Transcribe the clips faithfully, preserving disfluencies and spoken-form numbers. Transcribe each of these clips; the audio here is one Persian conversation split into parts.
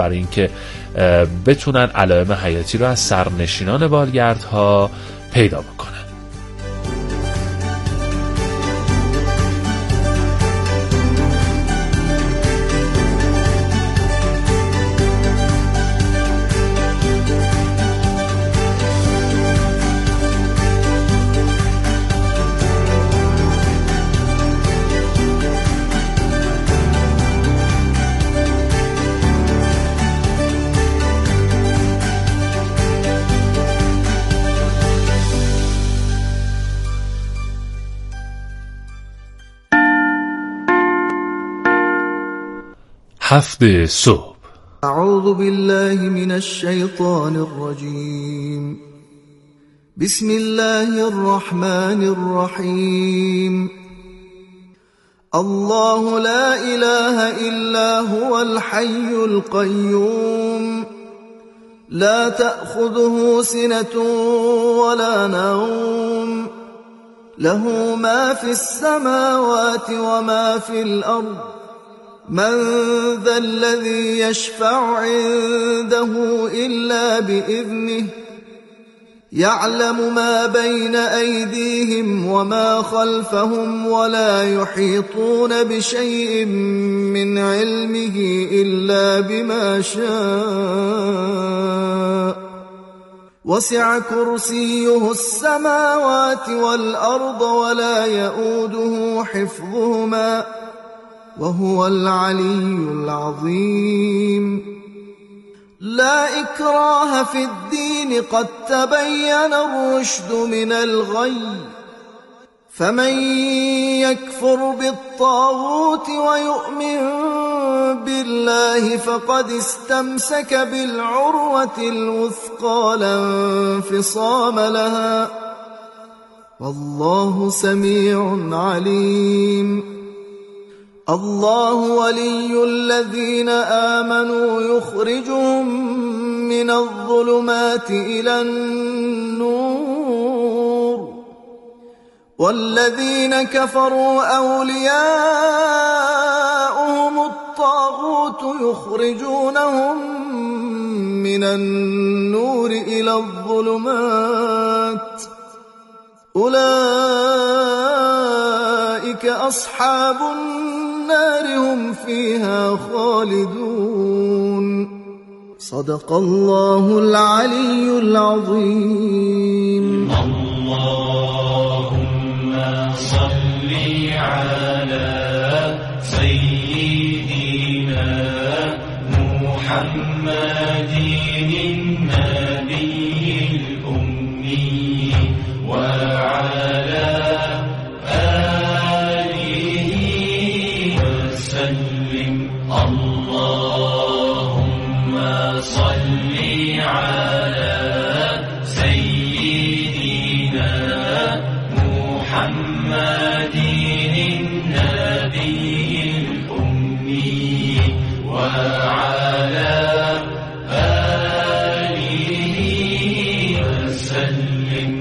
برای اینکه بتونن علائم حیاتی رو از سرنشینان بالگردها پیدا بکنن. هفت صبح. اعوذ بالله من الشیطان الرجیم. بسم الله الرحمن الرحیم. الله لا اله الا هو الحي القيوم لا تأخذه سنة ولا نوم له ما في السماوات وما في الأرض من ذا الذي يشفع عنده إلا بإذنه يعلم ما بين أيديهم وما خلفهم ولا يحيطون بشيء من علمه إلا بما شاء وسع كرسيه السماوات والأرض ولا يؤوده حفظهما وهو العلي العظيم. لا إكراه في الدين قد تبين الرشد من الغي فمن يكفر بالطاغوت ويؤمن بالله فقد استمسك بالعروة الوثقى لا انفصام لها والله سميع عليم. الله ولي الذين آمنوا يخرجهم من الظلمات إلى النور والذين كفروا أولياؤهم الطاغوت يخرجونهم من النور إلى الظلمات أولئك أصحاب النار هم فيها خالدون. صدق الله العلي العظيم. اللهم صل على سيدنا محمد النبي الأمي وعلى اللهم صل على سيدنا محمد النبي الأمي وعلى آله وسلم.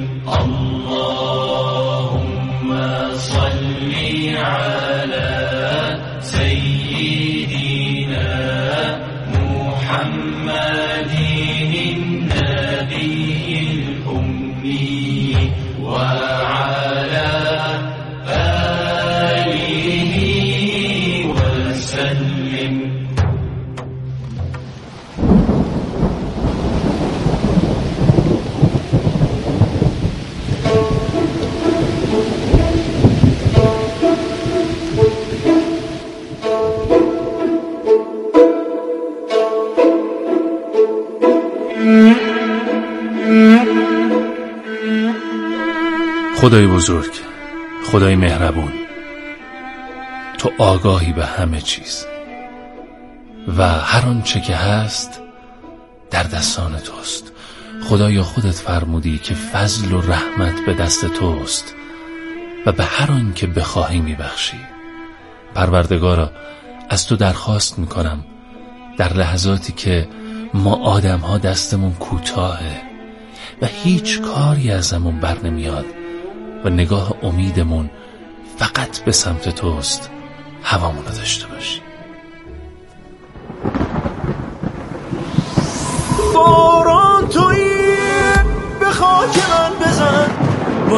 اللهم صل على سيدنا محمد النبي الأمي وعلى آله وسلم. خدای بزرگ، خدای مهربون، تو آگاهی به همه چیز و هر آنچه که هست در دستان توست. خدایا خودت فرمودی که فضل و رحمت به دست توست و به هر آن که بخواهی میبخشی. پروردگارا، از تو درخواست میکنم در لحظاتی که ما آدم ها دستمون کوتاهه و هیچ کاری ازمون بر نمیاد و نگاه امیدمون فقط به سمت توست، هوامون رو داشته باشی.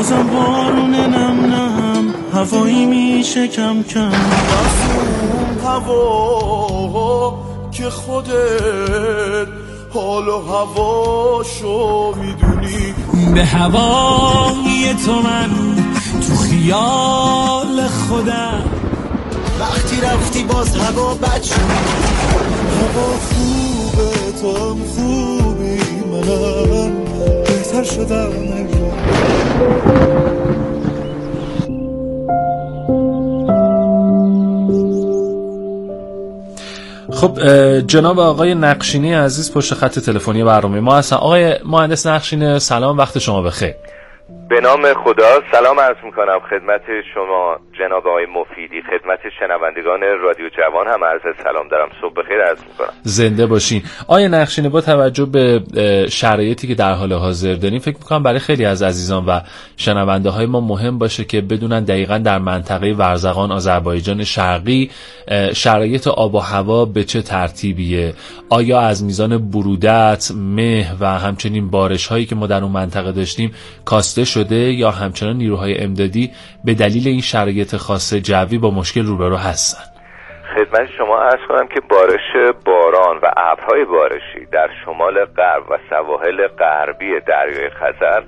بازم بارون نم نم هوایی میشه کم کم رسون هوا که خودت حال و هواشو میدونی به هوای تو من تو خیال خودم وقتی رفتی باز هوا بد شد هوا خوبه تو هم خوبی منم بهتر شدم خب جناب آقای نقشینی عزیز پشت خط تلفنی برنامه ما هستن. آقای مهندس نقشینی سلام، وقت شما بخیر. به نام خدا سلام عرض میکنم خدمت شما جناب آقای مفیدی، خدمت شنوندگان رادیو جوان هم عرض سلام دارم. صبح بخیر عرض میکنم. زنده باشین. آقای نقشینی، با توجه به شرایطی که در حال حاضر داریم فکر میکنم برای خیلی از عزیزان و شنونده های ما مهم باشه که بدونن دقیقاً در منطقه ورزقان آذربایجان شرقی شرایط آب و هوا به چه ترتیبیه. آیا از میزان برودت، مه و همچنین بارش هایی که ما در اون منطقه داشتیم کاسته شده یا همچنان نیروهای امدادی به دلیل این شرایط خاص جوی با مشکل روبرو هستن؟ خدمت شما عرض کنم که بارش باران و ابرهای بارشی در شمال غرب و سواحل غربی دریای خزر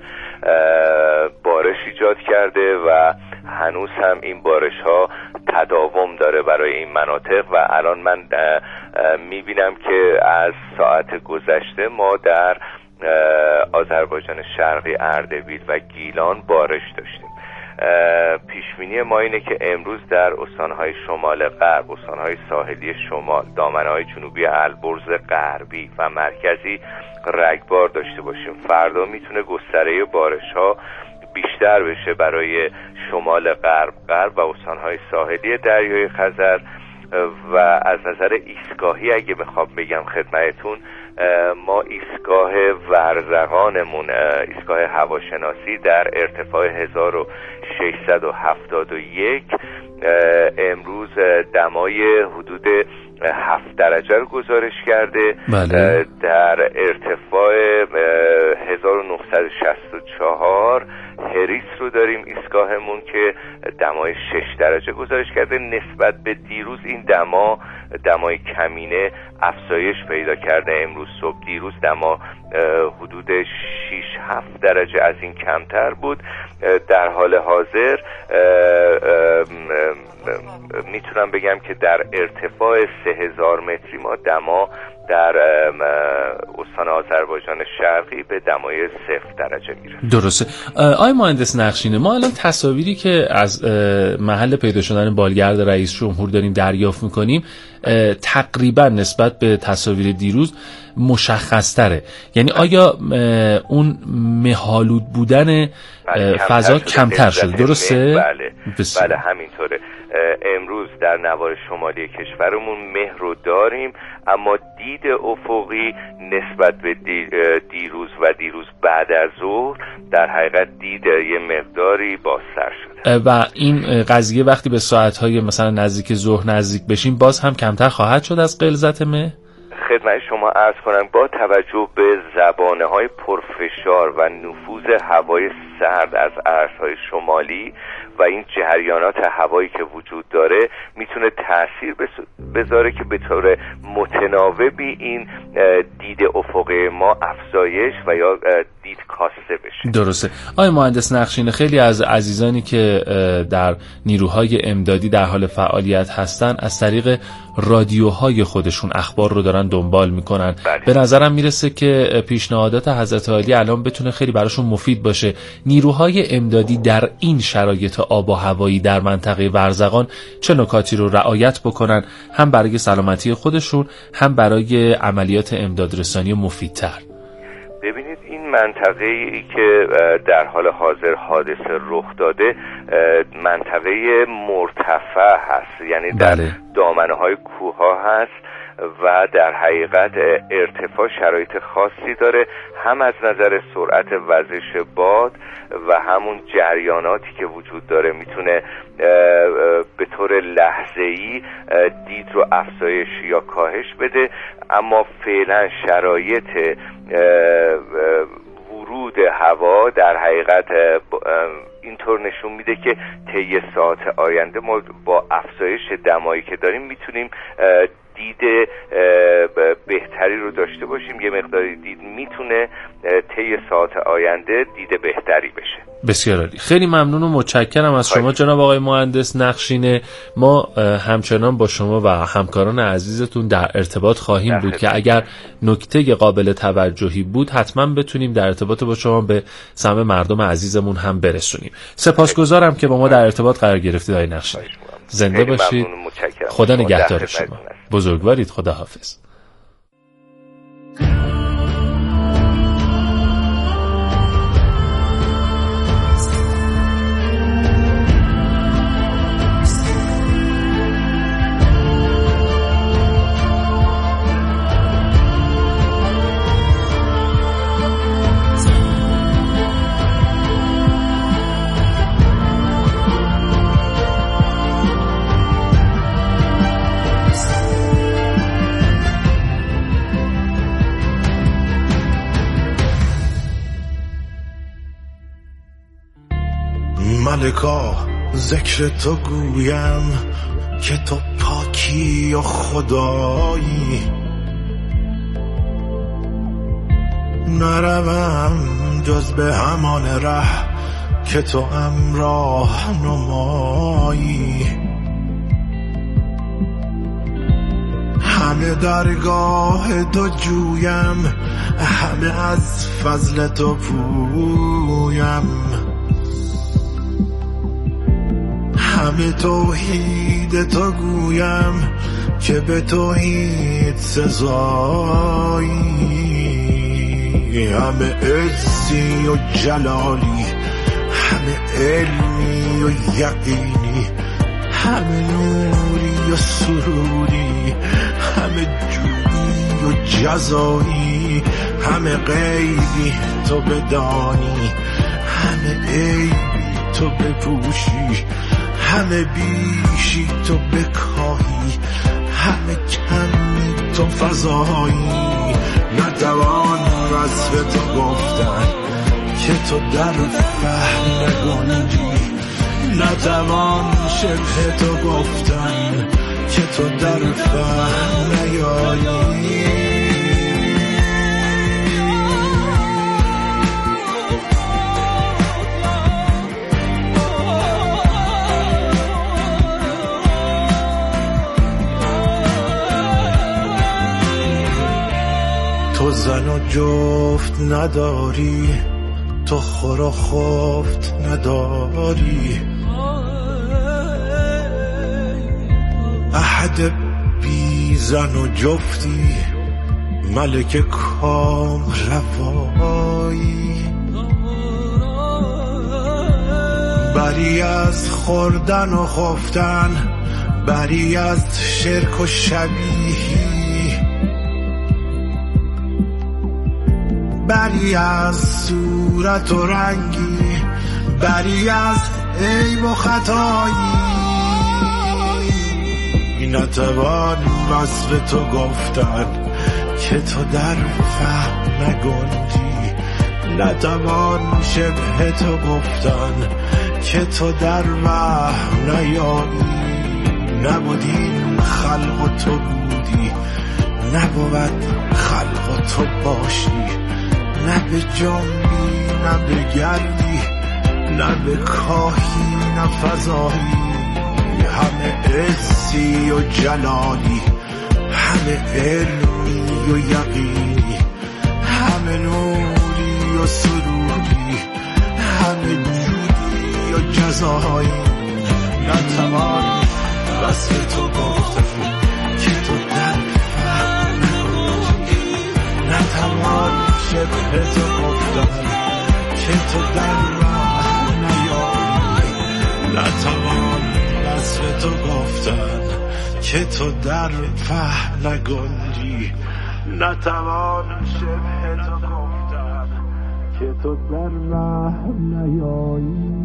بارش ایجاد کرده و هنوز هم این بارش ها تداوم داره برای این مناطق و الان من میبینم که از ساعت گذشته ما در آذربایجان شرقی اردبیل و گیلان بارش داشتیم. پیشبینی ما اینه که امروز در استانهای شمال غرب، استانهای ساحلی شمال، دامنه‌های جنوبی البرز غربی و مرکزی رگبار داشته باشیم. فردا میتونه گستره بارش‌ها بیشتر بشه برای شمال غرب غرب و استانهای ساحلی دریای خزر و از نظر ایستگاهی اگه بخوام بگم خدمتتون، ما ایستگاه ورزقانمون، ایستگاه هواشناسی در ارتفاع هزار و ششصد و هفتاد و یک امروز دمای حدود هفت درجه رو گزارش کرده. بله. در ارتفاع هزار و نهصد و شصت و چهار هریس رو داریم ایستگاهمون که دمای شش درجه گزارش کرده. نسبت به دیروز این دما دمای کمینه افزایش پیدا کرده. امروز صبح، دیروز دما حدود شش هفت درجه از این کمتر بود. در حال حاضر میتونم بگم که در ارتفاع سه هزار متری ما دما در استان آذربایجان شرقی به دمای صفر درجه میرسه. درسته. آقای مهندس نقشینه، ما الان تصاویری که از محل پیدا شدن بالگرد رئیس جمهور داریم دریافت میکنیم تقریبا نسبت به تصاویر دیروز مشخص تره. یعنی آیا اون مه‌آلود بودن بله، فضا کمتر شده؟ درسته؟ بله بله همینطوره. امروز در نوار شمالی کشورمون مه رو داریم، اما دید افقی نسبت به دیروز و دیروز بعد از ظهر در حقیقت دید یه مقداری بازتر شده و این قضیه وقتی به ساعت‌های مثلا نزدیک ظهر نزدیک بشیم باز هم کمتر خواهد شد از غلظت مه؟ خدمت شما عرض کنم با توجه به زبانه‌های پرفشار و نفوذ هوای سرد از ارزهای شمالی و این جریانات هوایی که وجود داره میتونه تأثیر بذاره که به طور متناوبی این دید افقی ما افزایش و یا دید کاسته بشه. درسته. آقای مهندس نقشینه، خیلی از عزیزانی که در نیروهای امدادی در حال فعالیت هستن از طریق رادیوهای خودشون اخبار رو دارن دنبال میکنن. بله. به نظرم میرسه که پیشنهادات حضرت عالی الان بتونه خیلی براشون مفید باشه. نیروهای امدادی در این شرایط آب و هوایی در منطقه ورزقان چه نکاتی رو رعایت بکنن، هم برای سلامتی خودشون هم برای عملیات امدادرسانی مفیدتر؟ ببینید این منطقه ای که در حال حاضر حادثه رخ داده منطقه مرتفع هست، یعنی در بله. دامنه های کوه ها هست و در حقیقت ارتفاع شرایط خاصی داره، هم از نظر سرعت وزش باد و همون جریاناتی که وجود داره میتونه به طور لحظه‌ای دید رو افزایش یا کاهش بده. اما فعلا شرایط ورود هوا در حقیقت اینطور نشون میده که طی ساعت آینده ما با افزایش دمایی که داریم میتونیم دید بهتری رو داشته باشیم. یه مقداری دید میتونه طی ساعت آینده دید بهتری بشه. بسیار عالی. خیلی ممنون و متشکرم از شما جناب آقای مهندس نقشینه. ما همچنان با شما و همکاران عزیزتون در ارتباط خواهیم بود که اگر نکته قابل توجهی بود حتما بتونیم در ارتباط با شما به سمع مردم عزیزمون هم برسونیم. سپاسگزارم که با ما در ارتباط قرار گرفتید آقای نقشینه. زنده باشید. خدا نگهدار شما. بزرگوارید. خدا حافظ. ملکا ذکر تو گویم که تو پاکی و خدایی، نروم جز به همان ره که تو امراه نمایی. همه درگاه تو جویم، همه از فضل تو پویم، همه توحید تو گویم که به توحید سزایی. همه عزی و جلالی، همه علمی و یقینی، همه نوری و سروری، همه جودی و جزایی، همه غیبی تو بدانی، همه عیبی تو بپوشی، همه بیشی تو بکاهی، همه کمی تو فضایی. نتوان وصف تو گفتن که تو در فهم نگنجی، نتوان شبه تو گفتن که تو در فهم نیایی. تو زن و جفت نداری، تو خور و خفت نداری، احد بی زن و جفتی، ملک کام روایی. بری از خوردن و خفتن، بری از شرک و شبیهی، بری از صورت و رنگی، بری از عیب و خطایی. نتوان وصف تو گفتن که تو در فهم نگنجی، نتوان شبه تو گفتن که تو در وهم نیایی. نبودیم خلق و تو بودی، نبود خلق و تو باشی، نه به جنبی نه به گردی، نه به کاهی نه فضایی. همه عزی و جلالی، همه علمی و یقینی، همه نوری و سروری، همه جودی و جزایی. نتوان وصف تو گفتن که تو در فهم نگنجی، نتوان شبه تو گفتن که تو در راه نیایی. نتوان وصف تو گفتن که تو در فهم نگنجی، نتوان شبه تو گفتن که تو در راه نیایی.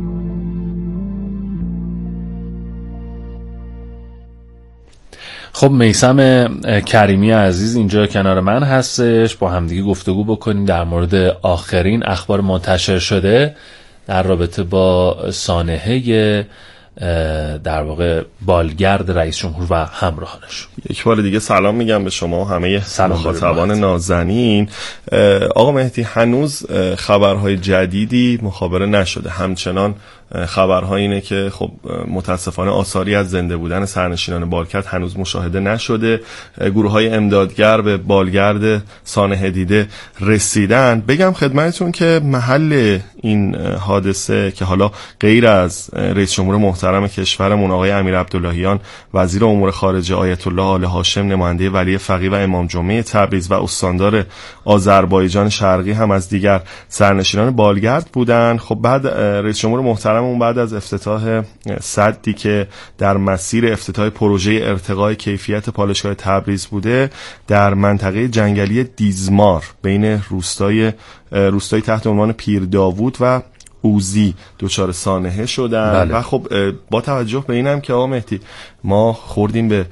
خب میثم کریمی عزیز اینجا کنار من هستش، با همدیگه گفتگو بکنیم در مورد آخرین اخبار منتشر شده در رابطه با سانحه در واقع بالگرد رئیس جمهور و همراهانش. یک بار دیگه سلام میگم به شما و همه مخاطبان نازنین. آقا مهدی، هنوز خبرهای جدیدی مخابره نشده، همچنان خبرها اینه که خب متاسفانه آثاری از زنده بودن سرنشینان بالگرد هنوز مشاهده نشده. گروه های امدادگر به بالگرد سانحه دیده رسیدن. بگم خدمتتون که محل این حادثه که حالا غیر از رئیس جمهور محترم کشورمون آقای امیر عبداللهیان، وزیر امور خارجه آیت الله آل هاشم، نماینده ولی فقیه و امام جمعه تبریز و استاندار آذربایجان شرقی هم از دیگر سرنشینان بالگرد بودن. خب بعد رئیس جمهور محترم اون بعد از افتتاح سدی که در مسیر افتتاح پروژه ارتقای کیفیت پالایشگاه تبریز بوده، در منطقه جنگلی دیزمار بین روستای روستایی تحت عنوان پیر داوود و اوزی دچار سانحه شدن. بله. و خب با توجه به اینم که آقا مهدی ما خوردیم به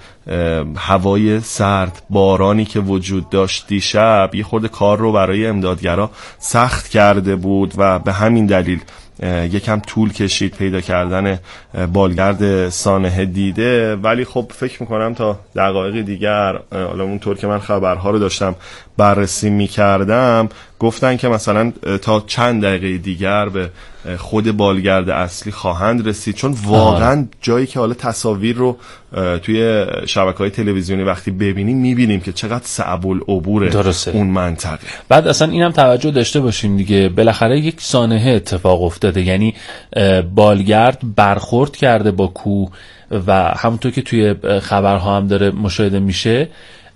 هوای سرد، بارانی که وجود داشت دیشب یه خورده کار رو برای امدادگرا سخت کرده بود و به همین دلیل یکم طول کشید پیدا کردن بالگرد سانحه دیده. ولی خب فکر میکنم تا دقایق دیگر، حالا اونطور که من خبرها رو داشتم بررسی میکردم، گفتن که مثلا تا چند دقیقه دیگر به خود بالگرد اصلی خواهند رسید، چون واقعا جایی که حالا تصاویر رو توی شبکه‌های تلویزیونی وقتی ببینیم میبینیم که چقدر صعب العبور اون منطقه. بعد اصلا اینم توجه داشته باشیم دیگه، بالاخره یک سانحه اتفاق افتاده، یعنی بالگرد برخورد کرده با کوه و همونطور که توی خبرها هم داره مشاهده میشه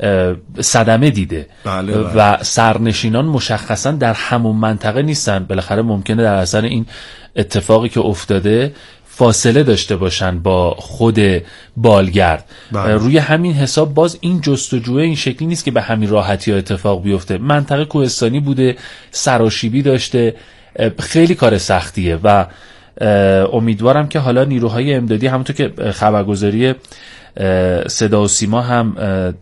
صدمه دیده. بله بله. و سرنشینان مشخصا در همون منطقه نیستن، بالاخره ممکنه در اثر این اتفاقی که افتاده فاصله داشته باشن با خود بالگرد. بله. روی همین حساب باز این جستجوی این شکلی نیست که به همین راحتی ها اتفاق بیفته. منطقه کوهستانی بوده، سراشیبی داشته، خیلی کار سختیه و امیدوارم که حالا نیروهای امدادی، همونطور که خبرگزاری صدا و سیما هم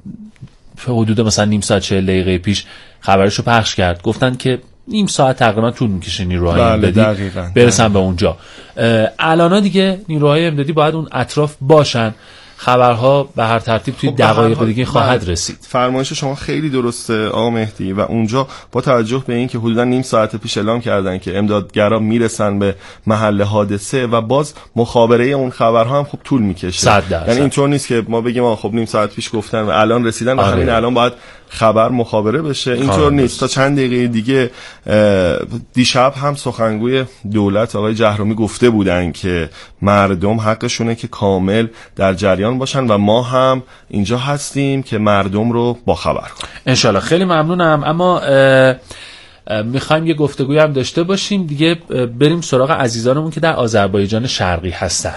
حدود مثلا نیم ساعت چهل دقیقه پیش خبرشو پخش کرد، گفتن که نیم ساعت تقریبا طول میکشه نیروهای امدادی برسن به اونجا. الان دیگه نیروهای امدادی باید اون اطراف باشن، خبرها به هر ترتیب توی دقایق دیگه خواهد رسید. فرمایش شما خیلی درسته آقا مهدی، و اونجا با توجه به این که حدودا نیم ساعت پیش اعلام کردن که امدادگرا میرسن به محل حادثه و باز مخابره اون خبرها هم خب طول میکشه. یعنی اینطور نیست که ما بگیم آقا خب نیم ساعت پیش گفتن و الان رسیدن و همین الان باید خبر مخابره بشه. اینطور نیست. تا چند دقیقه دیگه دیشب هم سخنگوی دولت آقای جهرومی گفته بودن که مردم حقشونه که کامل در جریان باشن و ما هم اینجا هستیم که مردم رو با خبر کنیم. انشالله. خیلی ممنونم. اما میخوایم یه گفتگوی هم داشته باشیم دیگه، بریم سراغ عزیزانمون که در آذربایجان شرقی هستن.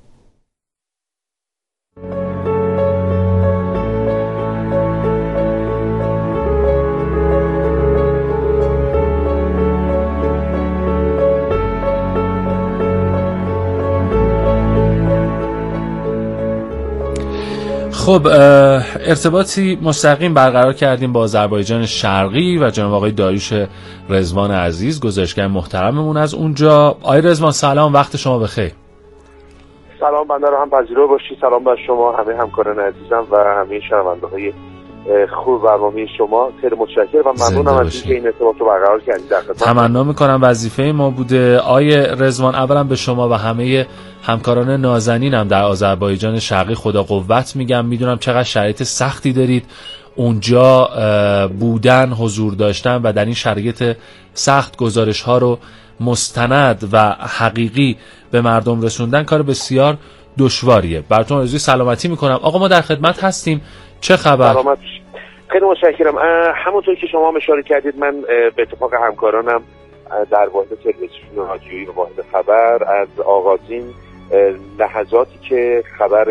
خب ارتباطی مستقیم برقرار کردیم با آذربایجان شرقی و جناب آقای داریوش رضوان عزیز، گزارشگر محترممون از اونجا. آقای رضوان سلام، وقت شما بخیر. سلام، بنده رو هم پذیرا باشید. سلام بر شما همه همکاران عزیزم و همه شنونده‌های خوب برنامه شما. خیلی متشکرم و ممنونم از اینکه این ارتباط رو برقرار کردید. در خدمت تمنا می‌کنم. وظیفه ما بوده. آقای رضوان، اولا به شما و همه همکاران نازنینم در آذربایجان شرقی خدا قوت میگم. میدونم چقدر شرایط سختی دارید اونجا بودن، حضور داشتن و در این شرایط سخت گزارش ها رو مستند و حقیقی به مردم رسوندن کار بسیار دشواریه. براتون آرزوی سلامتی میکنم. آقا ما در خدمت هستیم، چه خبر؟ سلامت. خیلی متشکرم. همونطور که شما اشاره کردید، من به اتفاق همکارانم در واحد تلویزیون رادیویی و واحد خبر از آغازین لحظاتی که خبر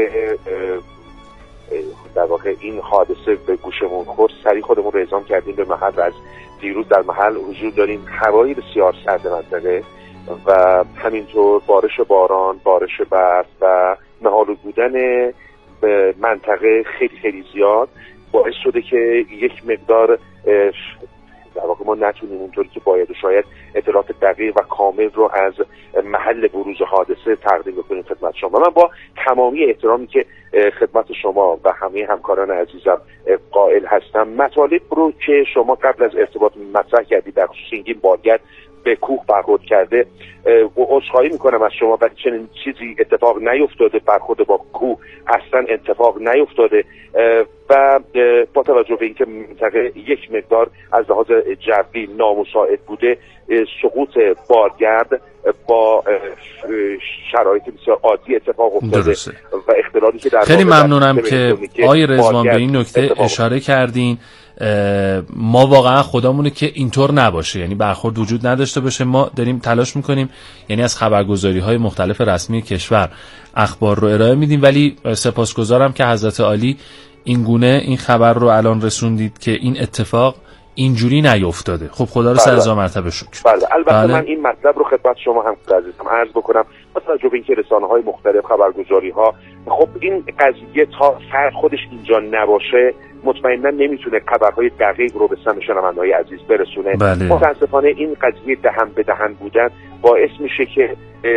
در واقع این حادثه به گوشمون خورد سریع خودمون رو اعزام کردیم به محل و از دیروز در محل حضور داریم. هوایی بسیار سرد منطقه و همینطور بارش باران، بارش برف و مه‌آلود بودن منطقه خیلی خیلی زیاد باعث شده که یک مقدار در واقع ما نتونیم اونطوری که باید و شاید اطلاعات دقیق و کامل رو از محل بروز حادثه تقدیم بکنیم خدمت شما. من با تمامی احترامی که خدمت شما و همه همکاران عزیزم قائل هستم، مطالب رو که شما قبل از ارتباط مطرح کردید در خصوص اینکه بارگرد به کوه برخورد کرده، و عذرخواهی میکنم از شما، ولی چنین چیزی اتفاق نیفتاده، برخورد با کوه اصلا اتفاق نیفتاده و با توجه به اینکه منطقه یک مقدار از لحاظ جوی نامساعد بوده، سقوط بارگرد با شرایط بسیار عادی اتفاق افتاده درسته. و اختلالی که در خیلی ممنونم که آقای رضوان به این نکته اشاره کردین. ما واقعا خدامونه که اینطور نباشه، یعنی برخورد وجود نداشته باشه. ما داریم تلاش میکنیم، یعنی از خبرگزاری های مختلف رسمی کشور اخبار رو ارائه میدیم، ولی سپاسگزارم که حضرت عالی این گونه این خبر رو الان رسوندید که این اتفاق اینجوری نیفتاده. خب خدا رو سر هزار مرتبه شکر. بله البته بله. من این مطلب رو خدمت شما هم عزیزم عرض بکنم، با توجه به اینکه رسانه‌های مختلف، خبرگزاری‌ها، خب این قضیه تا سر خودش اینجا نباشه مطمئنا نمیتونه خبرهای دقیق رو به سمع شنونده‌های عزیز برسونه. بله. متاسفانه این قضیه دهن به دهن بودن باعث میشه که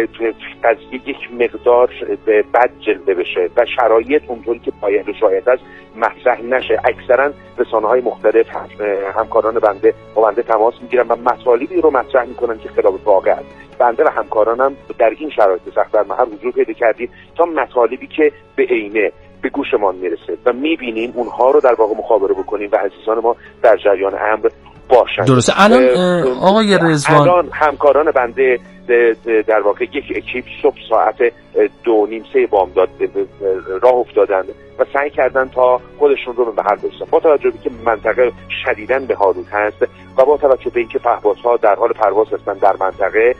قضیه یک مقدار بد جلوه بشه و شرایط اونطوری که باید و شاید است مطرح نشه. اکثرا رسانه‌های مختلف همکاران بنده با بنده تماس میگیرن و مطالبی رو مطرح میکنن که خلاف واقع است. بنده و همکارانم در این شرایط سخت در محل حضور پیدا کردیم تا مطالبی که به عینه به گوشمان میرسه و میبینیم اونها رو در واقع مخابره بکنیم و عزیزان ما در جریان امر باشند. درسته. الان آقای رضوان، الان همکاران بنده در واقع یک اکیپ صبح ساعت دو نیم سه بامداد راه افتادند و سعی کردن تا خودشون رو به محل برسونن. با توجه به که منطقه شدیداً به حالود هست و با توجه به اینکه پهپادها در حال پرواز هستند در منطقه،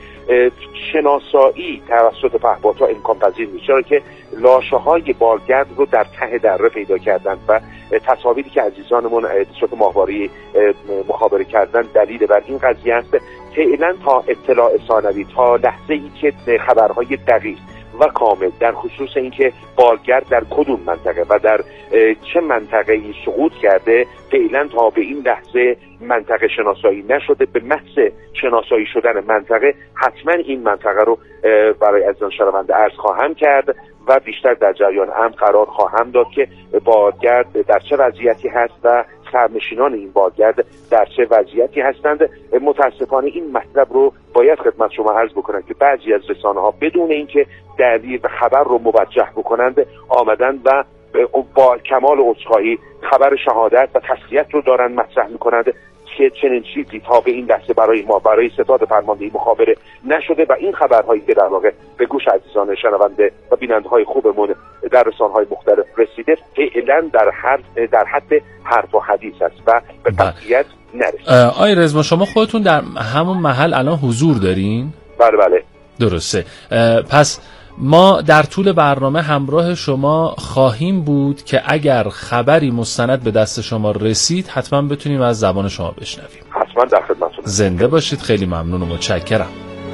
شناسایی توسط پهپادها امکان پذیر نیست، چرا که لاشه‌های بارگرد رو در ته دره پیدا کردند و تصاویری که عزیزانمون صورت ماهواره مخابره کردن دلیل بر این قضیه است. فعلا تا اطلاع ثانوی، تا لحظه ای که خبرهای دقیق و کامل در خصوص اینکه بارگرد در کدوم منطقه و در چه منطقه‌ای سقوط کرده، فعلا تا به این لحظه منطقه شناسایی نشده. به محض شناسایی شدن منطقه حتما این منطقه رو برای عزیزان شنونده عرض خواهم کرد و بیشتر در جریان امر قرار خواهم داد که بارگرد در چه وضعیتی هست و سرنشینان این بارگرد در چه وضعیتی هستند. متاسفانه این مطلب رو باید خدمت شما عرض بکنم که بعضی از رسانه‌ها بدون اینکه دلیل و خبر رو موجه بکنند آمدن و با کمال عذرخواهی خبر شهادت و تسلیت رو دارن مطرح میکنند که چنین چیزی تا به این لحظه برای ما، برای ستاد فرماندهی مخابره نشده و این خبرهایی که در واقع به گوش عزیزان شنونده و بیننده‌های خوبمون در رسانه‌های مختلف رسیده فعلا در هر در حد حرف و حدیث است و به قطعیت نرسیده. آقای رضوان، شما خودتون در همون محل الان حضور دارین؟ بله بله درسته. پس ما در طول برنامه همراه شما خواهیم بود که اگر خبری مستند به دست شما رسید حتما بتونیم از زبان شما بشنویم. حتما در خدمتتون. زنده باشید. خیلی ممنون و متشکرم.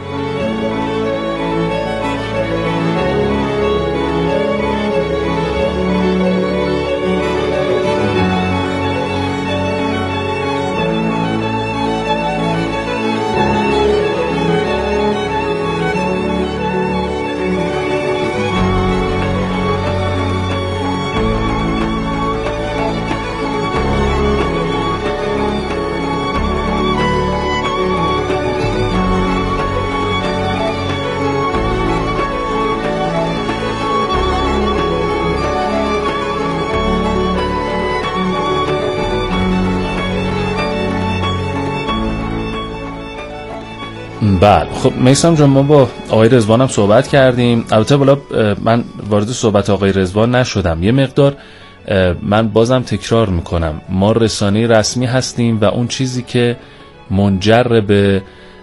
بله خب میثم جان، ما با آقای رضوان هم صحبت کردیم. البته بالا من وارد صحبت آقای رضوان نشدم، یه مقدار من بازم تکرار میکنم، ما رسانه رسمی هستیم و اون چیزی که منجر به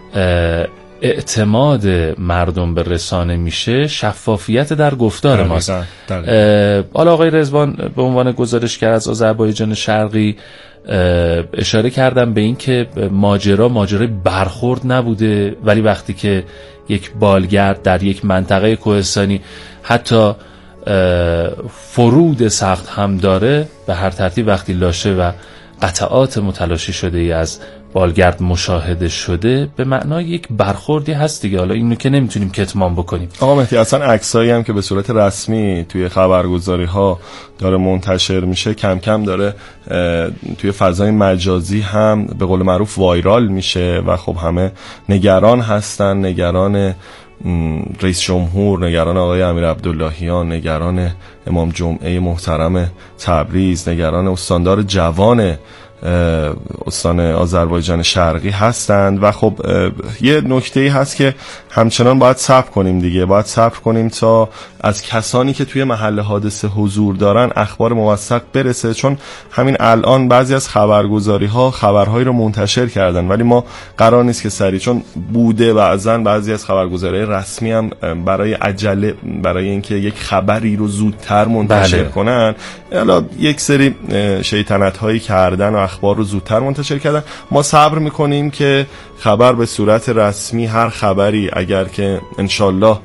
اعتماد مردم به رسانه میشه شفافیت در گفتار ماست. حالا آقای رضوان به عنوان گزارشگر از آذربایجان شرقی اشاره کردم به این که ماجرا ماجرای برخورد نبوده، ولی وقتی که یک بالگرد در یک منطقه کوهستانی حتی فرود سخت هم داره، به هر ترتیب وقتی لاشه و قطعات متلاشی شده ای از بالگرد مشاهده شده به معنای یک برخوردی هست دیگه. حالا اینو که نمیتونیم کتمان بکنیم. آقا مهدی، اصلا عکسایی هم که به صورت رسمی توی خبرگزاری ها داره منتشر میشه کم کم داره توی فضای مجازی هم به قول معروف وایرال میشه و خب همه نگران هستن، نگران رئیس جمهور، نگران آقای امیر عبداللهیان، نگران امام جمعه محترم تبریز، نگران استاندار جوان استان آذربایجان شرقی هستند و خب یه نکته‌ای هست که همچنان باید صبر کنیم دیگه، باید صبر کنیم تا از کسانی که توی محل حادثه حضور دارن اخبار موثق برسه، چون همین الان بعضی از خبرگزاری ها خبرهایی رو منتشر کردن ولی ما قرار نیست که سریع، چون بوده بعضن بعضی از خبرگزاری رسمی هم برای عجله، برای اینکه یک خبری رو زودتر منتشر بله. کنن، حالا یک سری شیطنت هایی کردن و اخبار رو زودتر منتشر کردن. ما صبر میکنیم که خبر به صورت رسمی، هر خبری اگر که انشالله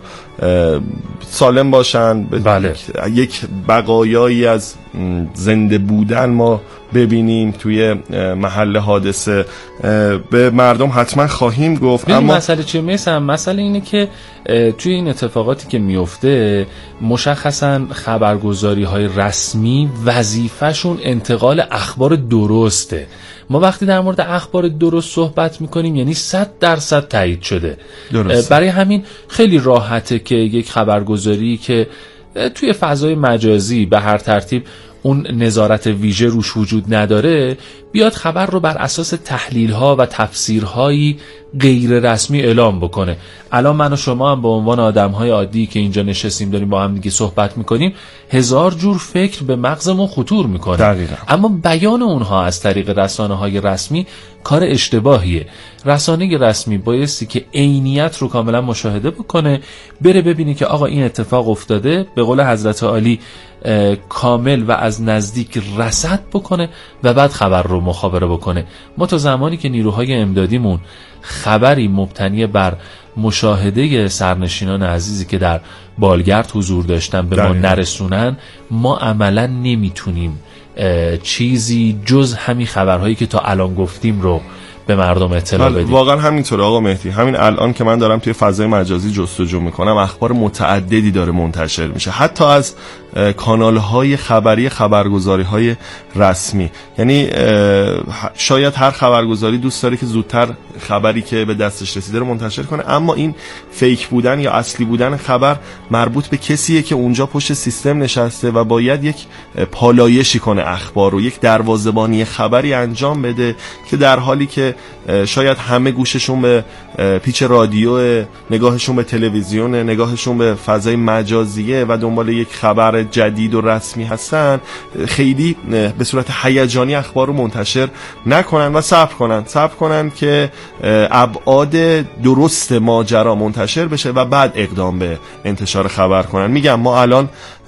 سالم باشن بله. یک بقایایی از زنده بودن ما ببینیم توی محل حادثه به مردم حتما خواهیم گفت. اما مسئله چیه میسم؟ مسئله اینه که توی این اتفاقاتی که میفته مشخصا خبرگزاری های رسمی وظیفه‌شون انتقال اخبار درسته. ما وقتی در مورد اخبار درست صحبت میکنیم یعنی صد درصد تایید شده درسته. برای همین خیلی راحته که یک خبرگزاری که توی فضای مجازی به هر ترتیب اون نظارت ویژه روش وجود نداره بیاد خبر رو بر اساس تحلیل‌ها و تفسیرهایی غیر رسمی اعلام بکنه. الان من و شما هم به عنوان آدم‌های عادی که اینجا نشستیم داریم با هم دیگه صحبت میکنیم هزار جور فکر به مغزمون خطور میکنه دقیقا. اما بیان اونها از طریق رسانه‌های رسمی کار اشتباهیه. رسانه رسمی بایستی که عینیت رو کاملا مشاهده بکنه، بره ببینی که آقا این اتفاق افتاده، به قول حضرت عالی کامل و از نزدیک رصد بکنه و بعد خبر رو مخابره بکنه. ما تا زمانی که نیروهای امدادیمون خبری مبتنی بر مشاهده سرنشینان عزیزی که در بالگرد حضور داشتن به ما نرسونن، ما عملا نمیتونیم چیزی جز همین خبرهایی که تا الان گفتیم رو به مردم اطلاع بدیم. واقعا همینطوره آقا مهدی. همین الان که من دارم توی فضای مجازی جستجو میکنم اخبار متعددی داره منتشر میشه، حتی از کانال‌های خبری خبرگزاری‌های رسمی. یعنی شاید هر خبرگزاری دوست داره که زودتر خبری که به دستش رسیده رو منتشر کنه، اما این فیک بودن یا اصلی بودن خبر مربوط به کسیه که اونجا پشت سیستم نشسته و باید یک پالایشی کنه اخبار رو، یک دروازه‌بانی خبری انجام بده که در حالی که شاید همه گوششون به پیچ رادیو، نگاهشون به تلویزیون، نگاهشون به فضای مجازیه و دنبال یک خبر جدید و رسمی هستن، خیلی به صورت هیجانی اخبار رو منتشر نکنن و صبر کنن صبر کنن که ابعاد درست ماجرا منتشر بشه و بعد اقدام به انتشار خبر کنن. میگم ما الان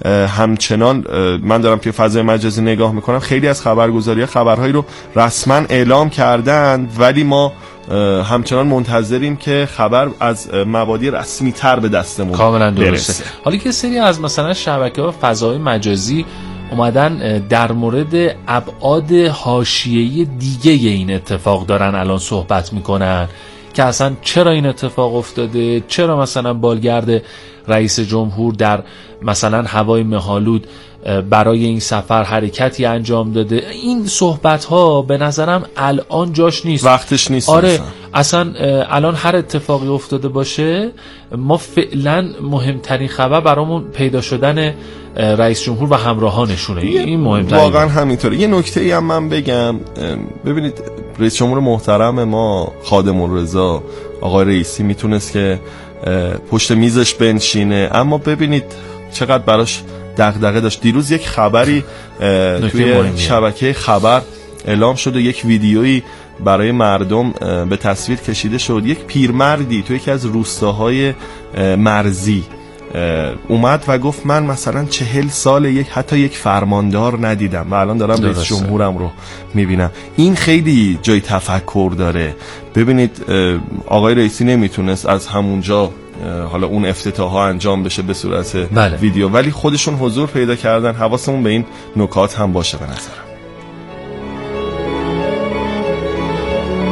همچنان من دارم توی فضای مجازی نگاه میکنم، خیلی از خبرگزاری‌ها خبرهایی رو رسما اعلام کردن ولی ما همچنان منتظریم که خبر از مبادی رسمی تر به دستمون کاملا درسته. حالا که سری از مثلا شبکه‌ها و فضای مجازی اومدن در مورد ابعاد حاشیه‌ای دیگه این اتفاق دارن الان صحبت میکنن که اصلا چرا این اتفاق افتاده، چرا مثلا بالگرد رئیس جمهور در مثلا هوای مه‌آلود برای این سفر حرکتی انجام داده. این صحبت ها به نظرم الان جاش نیست، وقتش نیست. آره مثلا. اصلا الان هر اتفاقی افتاده باشه ما فعلا مهمترین خبر برامون پیدا شدن رئیس جمهور و همراهانشونه. این مهمترین واقعا همینطوره. یه نکته ای هم من بگم، ببینید رئیس جمهور محترم ما خادم الرضا آقای رئیسی میتونست که پشت میزش بنشینه، اما ببینید چقدر براش دغدغه داشت. دیروز یک خبری توی شبکه خبر اعلام شد و یک ویدیویی برای مردم به تصویر کشیده شد. یک پیرمردی توی یکی از روستاهای مرزی اومد و گفت من مثلا چهل سال یک حتی یک فرماندار ندیدم و الان دارم رئیس جمهورم رو میبینم. این خیلی جای تفکر داره. ببینید آقای رئیسی نمیتونست از همونجا حالا اون افتتاح ها انجام بشه به صورت بله. ویدیو، ولی خودشون حضور پیدا کردن. حواسمون به این نکات هم باشه به نظر.